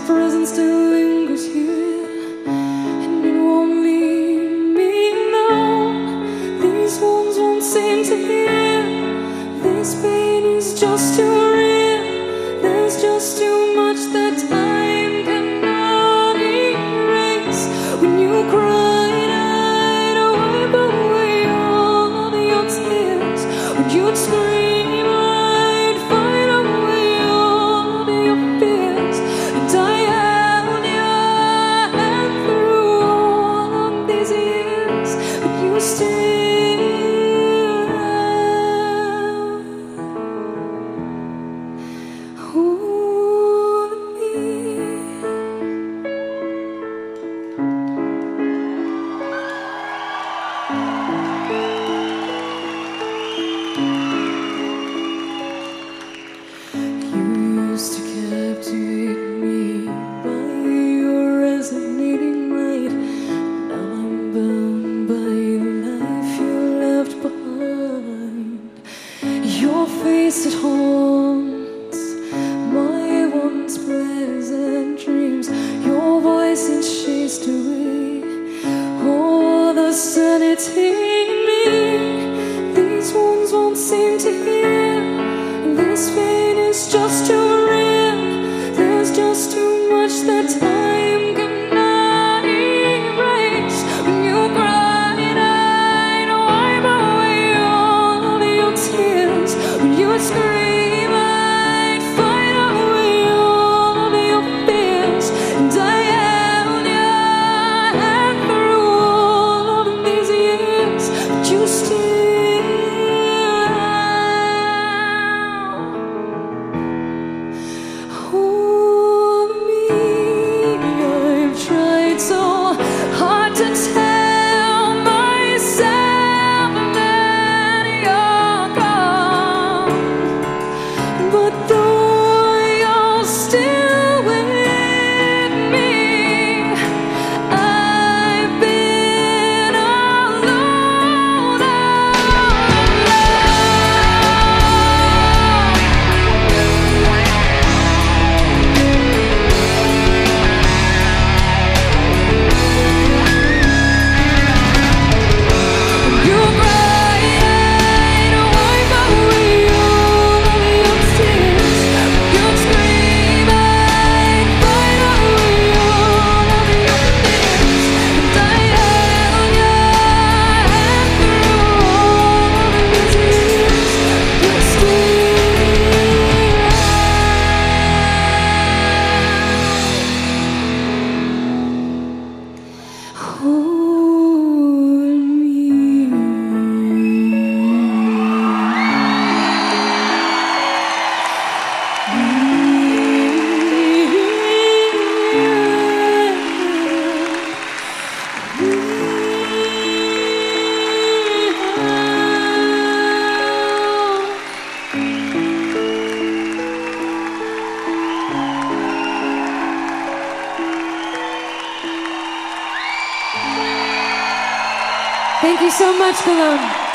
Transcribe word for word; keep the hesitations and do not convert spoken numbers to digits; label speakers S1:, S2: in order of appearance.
S1: presence still lingers here, and it won't leave me alone. These wounds won't seem to heal. This pain is just too real. There's just too much that time cannot erase. When you cried, I'd wipe away all of your tears. When you'd scream, I'd fight away all of your fears. And I held your hand through all of these years, but you still hold me. You used to captivate me by your resonating light. Now I'm bound by the life you left behind. Your face, it haunts my once pleasant dreams. Your voice, it chased away all the sanity in me. These wounds won't seem to heal. This pain is just too real. There's just too much that time cannot erase. When you cried, I'd wipe away all of your tears. When you would scream, I'd fight away all of your fears. And I held your hand through all of these years, but you still hold me. I've tried so hard to tell myself that you're gone, but though you're still with me, I've been alone all you cried, I'd wipe away all of your tears. You'd scream, I'd fight away all of your fears. And I held your hand through all of these years, but still hold me. Thank you so much, Cologne.